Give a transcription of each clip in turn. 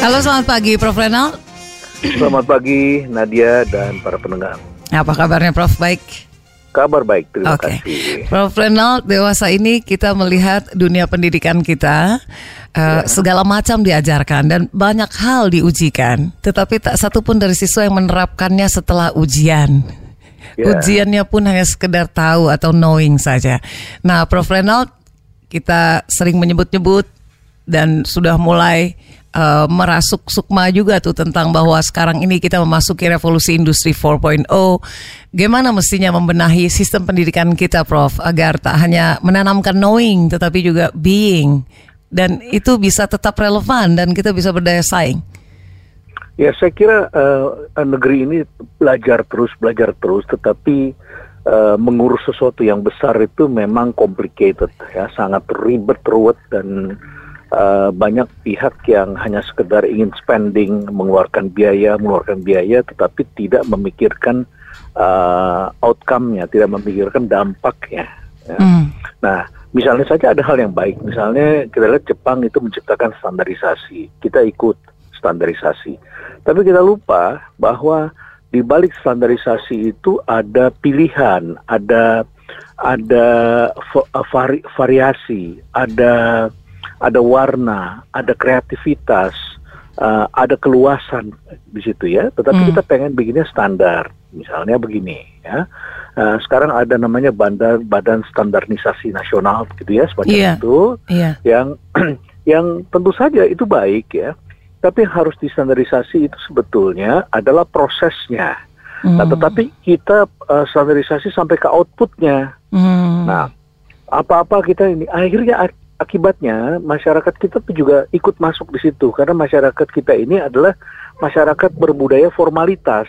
Halo, selamat pagi Prof. Renald. Selamat pagi Nadia dan para pendengar. Apa kabarnya Prof? Baik? Kabar baik, terima kasih. Prof. Renald, dewasa ini kita melihat dunia pendidikan kita segala macam diajarkan dan banyak hal diujikan, tetapi tak satu pun dari siswa yang menerapkannya setelah ujian. Ujiannya pun hanya sekedar tahu atau knowing saja. Nah, Prof. Renald, kita sering menyebut-nyebut dan sudah mulai merasuk sukma juga tuh tentang bahwa sekarang ini kita memasuki revolusi industri 4.0. Gimana mestinya membenahi sistem pendidikan kita, Prof, agar tak hanya menanamkan knowing tetapi juga being, dan itu bisa tetap relevan dan kita bisa berdaya saing. Ya, saya kira negeri ini belajar terus, tetapi mengurus sesuatu yang besar itu memang complicated, ya, sangat ribet, ruwet, dan banyak pihak yang hanya sekedar ingin spending, mengeluarkan biaya, tetapi tidak memikirkan outcome-nya, tidak memikirkan dampaknya. Ya. Nah, misalnya saja ada hal yang baik. Misalnya kita lihat Jepang itu menciptakan standarisasi, kita ikut standarisasi. Tapi kita lupa bahwa di balik standarisasi itu ada pilihan, ada variasi, ada warna, ada kreativitas, ada keluasan di situ, ya. Tetapi kita pengen bikinnya standar, misalnya begini, ya. Sekarang ada namanya Badan Standarisasi Nasional, gitu ya, semacam itu, yang tentu saja itu baik, ya. Tapi harus distandarisasi itu sebetulnya adalah prosesnya. Nah, tetapi kita standarisasi sampai ke outputnya. Nah, apa-apa kita ini akhirnya akibatnya masyarakat kita tuh juga ikut masuk di situ, karena masyarakat kita ini adalah masyarakat berbudaya formalitas.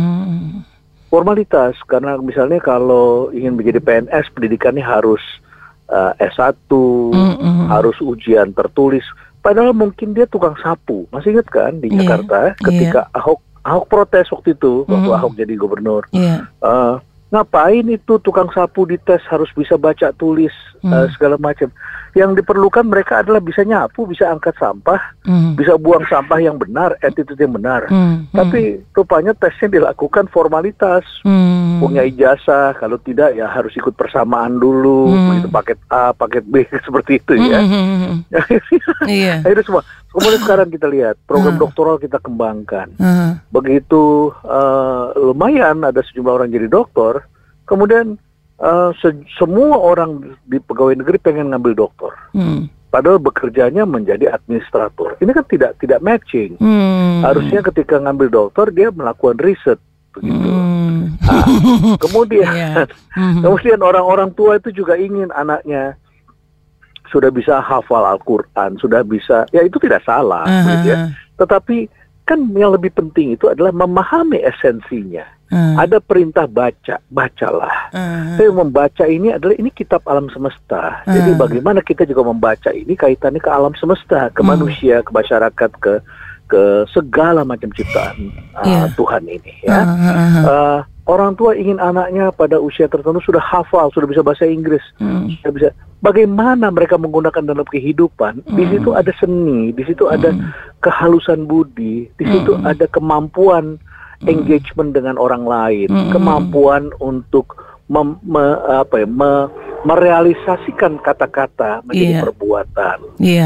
Formalitas, karena misalnya kalau ingin menjadi PNS, pendidikannya harus S1, harus ujian tertulis. Padahal mungkin dia tukang sapu. Masih ingat kan di Jakarta ketika Ahok protes waktu itu, waktu Ahok jadi gubernur. Ngapain itu tukang sapu dites harus bisa baca tulis segala macam. Yang diperlukan mereka adalah bisa nyapu, bisa angkat sampah, bisa buang sampah yang benar, attitude yang benar. Tapi rupanya tesnya dilakukan formalitas, punya ijazah, kalau tidak ya harus ikut persamaan dulu, begitu paket A, paket B, seperti itu, ya. Itu semua. Kemudian sekarang kita lihat program doktoral kita kembangkan. Begitu lumayan ada sejumlah orang jadi doktor, kemudian semua orang di pegawai negeri pengen ngambil doktor. Padahal bekerjanya menjadi administrator. Ini kan tidak matching. Harusnya ketika ngambil doktor dia melakukan riset, begitu. Nah, kemudian orang-orang tua itu juga ingin anaknya sudah bisa hafal Al-Quran, sudah bisa, ya itu tidak salah, gitu ya. Tetapi kan yang lebih penting itu adalah memahami esensinya. Ada perintah bacalah. Tapi membaca ini adalah, ini kitab alam semesta. Jadi bagaimana kita juga membaca ini kaitannya ke alam semesta, ke manusia, ke masyarakat, ke segala macam ciptaan Tuhan ini, ya. Orang tua ingin anaknya pada usia tertentu sudah hafal, sudah bisa bahasa Inggris, sudah bisa. Bagaimana mereka menggunakan dalam kehidupan? Di situ ada seni, di situ ada kehalusan budi, di situ ada kemampuan engagement dengan orang lain, kemampuan untuk merealisasikan kata-kata menjadi perbuatan.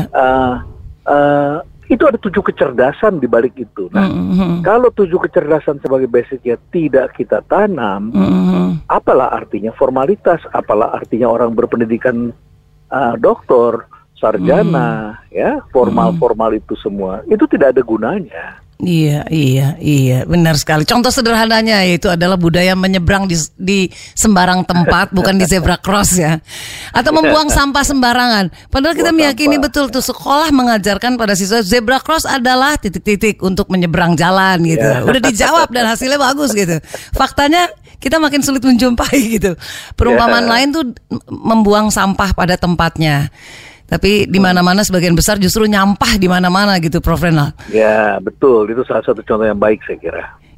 Itu ada 7 kecerdasan di balik itu. Nah, kalau 7 kecerdasan sebagai basicnya tidak kita tanam, apalah artinya formalitas, apalah artinya orang berpendidikan doktor, sarjana, ya, formal itu semua, itu tidak ada gunanya. Iya, benar sekali. Contoh sederhananya yaitu adalah budaya menyeberang di sembarang tempat, bukan di zebra cross, ya. Atau membuang sampah sembarangan. Padahal kita meyakini betul tuh sekolah mengajarkan pada siswa zebra cross adalah titik-titik untuk menyeberang jalan, gitu. Udah dijawab dan hasilnya bagus, gitu. Faktanya kita makin sulit menjumpai, gitu. Perumpamaan lain tuh membuang sampah pada tempatnya. Tapi di mana-mana sebagian besar justru nyampah di mana-mana, gitu, Prof. Renald. Ya, betul. Itu salah satu contoh yang baik, saya kira.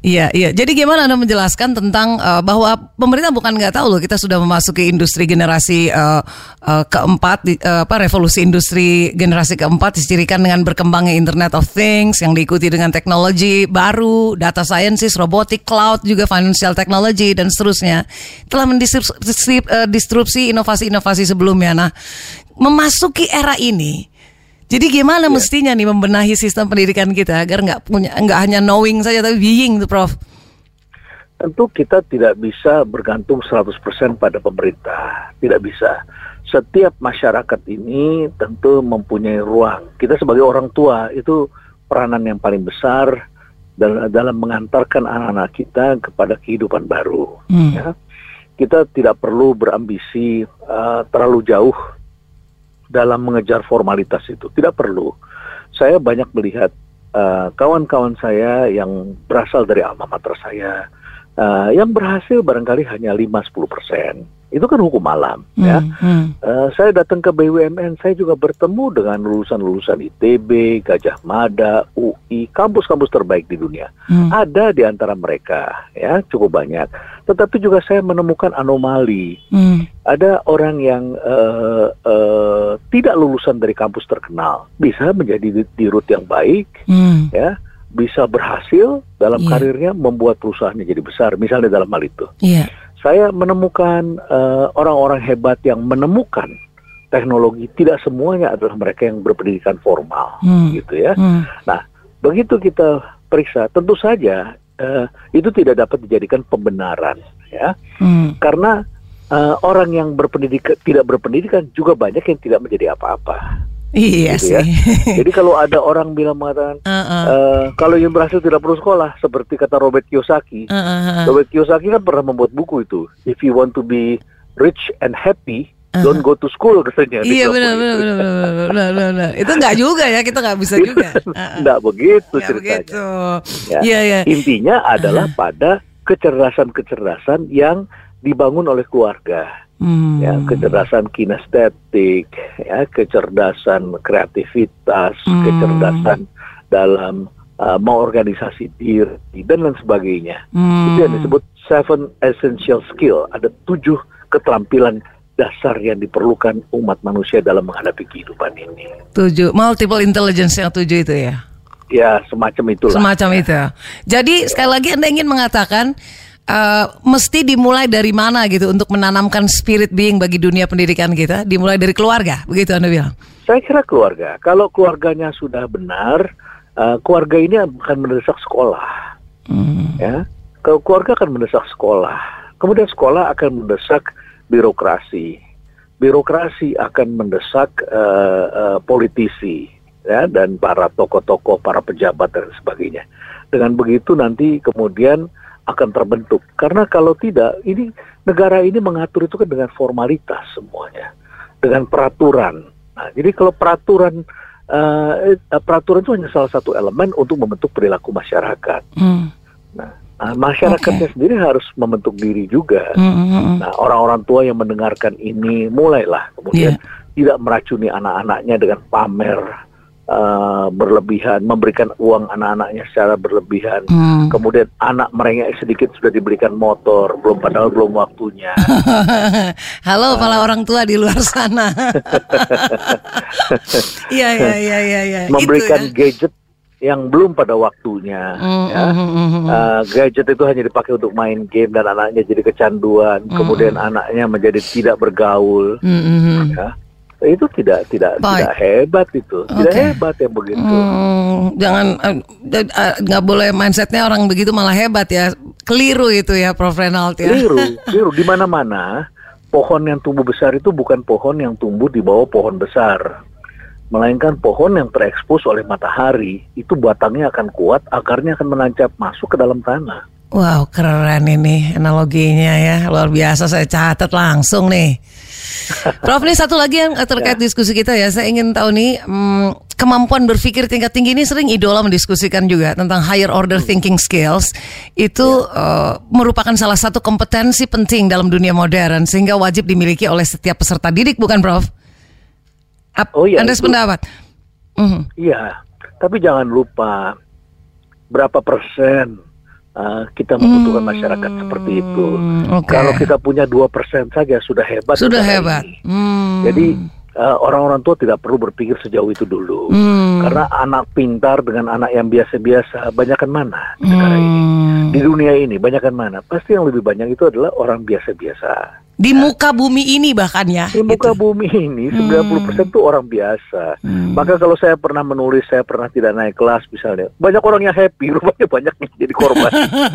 Iya, iya. Jadi gimana Anda menjelaskan tentang bahwa pemerintah bukan nggak tahu loh, kita sudah memasuki industri generasi keempat, revolusi industri generasi keempat dicirikan dengan berkembangnya Internet of Things yang diikuti dengan teknologi baru, data sciences, robotik, cloud, juga financial technology dan seterusnya. Telah mendisrupsi inovasi-inovasi sebelumnya. Nah, memasuki era ini. Jadi gimana mestinya nih membenahi sistem pendidikan kita agar nggak hanya knowing saja tapi being tuh Prof? Tentu kita tidak bisa bergantung 100% pada pemerintah, tidak bisa. Setiap masyarakat ini tentu mempunyai ruang. Kita sebagai orang tua itu peranan yang paling besar dalam mengantarkan anak-anak kita kepada kehidupan baru. Ya. Kita tidak perlu berambisi terlalu jauh dalam mengejar formalitas itu, tidak perlu. Saya banyak melihat kawan-kawan saya yang berasal dari alma mater saya, yang berhasil barangkali hanya 5-10%. Itu kan hukum alam, ya. Saya datang ke BUMN, saya juga bertemu dengan lulusan-lulusan ITB, Gajah Mada, UI, kampus-kampus terbaik di dunia. Ada di antara mereka, ya, cukup banyak. Tetapi juga saya menemukan anomali. Ada orang yang tidak lulusan dari kampus terkenal, bisa menjadi dirut yang baik, ya, bisa berhasil dalam karirnya, membuat perusahaannya jadi besar, misalnya dalam hal itu. Saya menemukan orang-orang hebat yang menemukan teknologi, tidak semuanya adalah mereka yang berpendidikan formal, gitu ya. Nah, begitu kita periksa, tentu saja itu tidak dapat dijadikan pembenaran, ya, karena orang yang tidak berpendidikan juga banyak yang tidak menjadi apa-apa. Iya gitu sih. Ya. Jadi kalau ada orang bilang mengatakan kalau yang berhasil tidak perlu sekolah, seperti kata Robert Kiyosaki. Robert Kiyosaki kan pernah membuat buku itu. If you want to be rich and happy, don't go to school, katanya. Iya benar. Itu nggak juga ya, kita nggak bisa juga. Nggak begitu ceritanya. Begitu. Ya. Intinya adalah pada kecerdasan-kecerdasan yang dibangun oleh keluarga. Ya, kecerdasan kinestetik, ya, kecerdasan kreativitas, kecerdasan dalam mengorganisasi diri dan lain sebagainya. Itu yang disebut 7 essential skill. Ada 7 keterampilan dasar yang diperlukan umat manusia dalam menghadapi kehidupan ini. 7 multiple intelligence yang 7 itu ya? Ya, semacam itulah. Semacam itu. Jadi sekali lagi Anda ingin mengatakan mesti dimulai dari mana gitu untuk menanamkan spirit being bagi dunia pendidikan kita? Dimulai dari keluarga, begitu Anda bilang? Saya kira keluarga. Kalau keluarganya sudah benar, keluarga ini akan mendesak sekolah. Ya, kalau keluarga akan mendesak sekolah, kemudian sekolah akan mendesak birokrasi, birokrasi akan mendesak politisi, ya, dan para tokoh-tokoh, para pejabat dan sebagainya. Dengan begitu nanti kemudian akan terbentuk. Karena kalau tidak, ini negara ini mengatur itu kan dengan formalitas semuanya, dengan peraturan. Nah, jadi kalau peraturan itu hanya salah satu elemen untuk membentuk perilaku masyarakat. Nah, masyarakatnya sendiri harus membentuk diri juga. Nah, orang-orang tua yang mendengarkan ini mulailah kemudian tidak meracuni anak-anaknya dengan pamer berlebihan, memberikan uang anak-anaknya secara berlebihan. Kemudian anak merengek sedikit sudah diberikan motor, padahal belum waktunya. Halo para orang tua di luar sana. Iya. Memberikan gadget yang belum pada waktunya. Gadget itu hanya dipakai untuk main game dan anaknya jadi kecanduan. Kemudian anaknya menjadi tidak bergaul. Ya. Itu tidak hebat itu, tidak hebat yang begitu. Jangan nggak boleh mindsetnya orang begitu malah hebat ya, keliru itu ya, Prof Renald ya. Keliru di mana-mana. Pohon yang tumbuh besar itu bukan pohon yang tumbuh di bawah pohon besar, melainkan pohon yang terekspos oleh matahari. Itu batangnya akan kuat, akarnya akan menancap masuk ke dalam tanah. Wow, keren ini analoginya ya, luar biasa. Saya catat langsung nih. Prof, ini satu lagi yang terkait diskusi kita ya. Saya ingin tahu nih, kemampuan berpikir tingkat tinggi ini sering idola mendiskusikan juga tentang higher order thinking skills. Itu merupakan salah satu kompetensi penting dalam dunia modern, sehingga wajib dimiliki oleh setiap peserta didik, bukan Prof? Anda sependapat? Iya, tapi jangan lupa berapa persen kita membutuhkan masyarakat seperti itu. Kalau kita punya 2% saja sudah hebat. Sudah hebat. Jadi orang-orang tua tidak perlu berpikir sejauh itu dulu. Karena anak pintar dengan anak yang biasa-biasa, banyakan mana sekarang ini? Di dunia ini, banyakan mana? Pasti yang lebih banyak itu adalah orang biasa-biasa. Di muka bumi ini bahkan ya. Di muka bumi ini 90% itu orang biasa. Maka kalau saya pernah menulis, saya pernah tidak naik kelas misalnya, banyak orang yang happy, rupanya banyak yang jadi korban.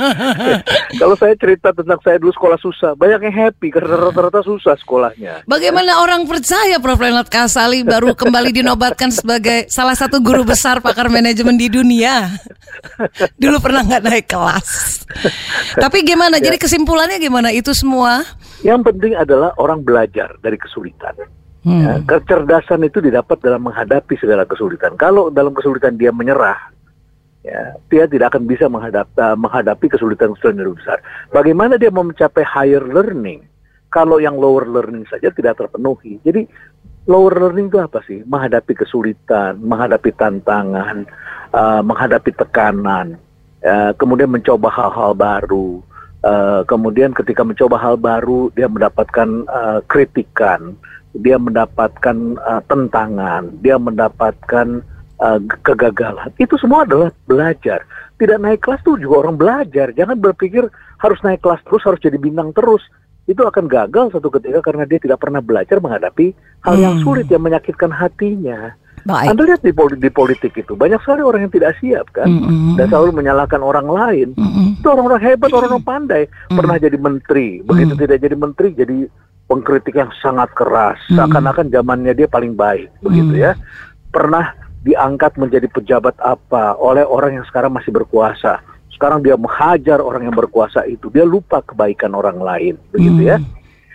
Kalau saya cerita tentang saya dulu sekolah susah, banyak yang happy karena rata-rata susah sekolahnya. Bagaimana orang percaya Prof. Renald Kasali baru kembali dinobatkan sebagai salah satu guru besar pakar manajemen di dunia. Dulu pernah nggak naik kelas. Tapi gimana? Jadi kesimpulannya gimana itu semua? Yang penting adalah orang belajar dari kesulitan. Ya, kecerdasan itu didapat dalam menghadapi segala kesulitan. Kalau dalam kesulitan dia menyerah, ya, dia tidak akan bisa menghadapi kesulitan-kesulitan yang lebih besar. Bagaimana dia mau mencapai higher learning kalau yang lower learning saja tidak terpenuhi? Jadi lower learning itu apa sih? Menghadapi kesulitan, menghadapi tantangan, menghadapi tekanan, kemudian mencoba hal-hal baru. Kemudian ketika mencoba hal baru, dia mendapatkan kritikan, dia mendapatkan tentangan, dia mendapatkan kegagalan. Itu semua adalah belajar. Tidak naik kelas itu juga orang belajar. Jangan berpikir harus naik kelas terus, harus jadi bintang terus. Itu akan gagal satu ketika karena dia tidak pernah belajar menghadapi hal yang sulit yang menyakitkan hatinya. Baik. Anda lihat di politik itu banyak sekali orang yang tidak siap kan, dan selalu menyalahkan orang lain. Itu orang-orang hebat, orang-orang pandai, pernah jadi menteri, begitu tidak jadi menteri jadi pengkritik yang sangat keras, seakan-akan zamannya dia paling baik, begitu ya. Pernah diangkat menjadi pejabat apa oleh orang yang sekarang masih berkuasa. Sekarang dia menghajar orang yang berkuasa itu, dia lupa kebaikan orang lain, begitu ya.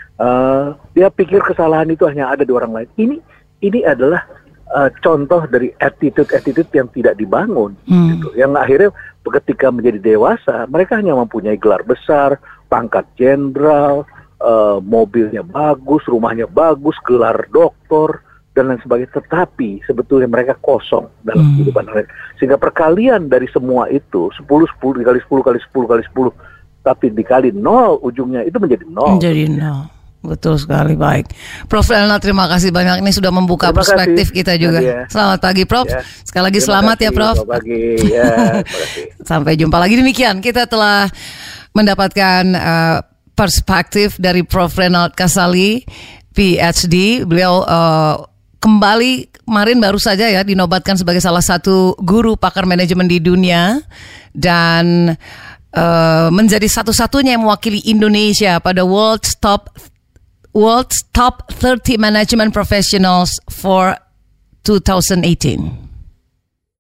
Dia pikir kesalahan itu hanya ada di orang lain. Ini adalah contoh dari attitude yang tidak dibangun, gitu. Yang akhirnya ketika menjadi dewasa, mereka hanya mempunyai gelar besar, pangkat jenderal, mobilnya bagus, rumahnya bagus, gelar doktor, dan lain sebagainya. Tetapi sebetulnya mereka kosong dalam kehidupan mereka. Sehingga perkalian dari semua itu, 10 dikali 10 kali 10 kali 10, tapi dikali 0, ujungnya itu menjadi 0. Menjadi 0. Betul sekali, baik. Prof. Renald, terima kasih banyak. Ini sudah membuka perspektif kita juga. Ya. Selamat pagi, Prof. Ya. Sekali lagi selamat ya, Prof. Selamat pagi. Ya, sampai jumpa lagi. Demikian, kita telah mendapatkan perspektif dari Prof. Renald Kasali, PhD. Beliau kembali kemarin baru saja ya dinobatkan sebagai salah satu guru pakar manajemen di dunia dan menjadi satu-satunya yang mewakili Indonesia pada World's Top 30 Management Professionals for 2018.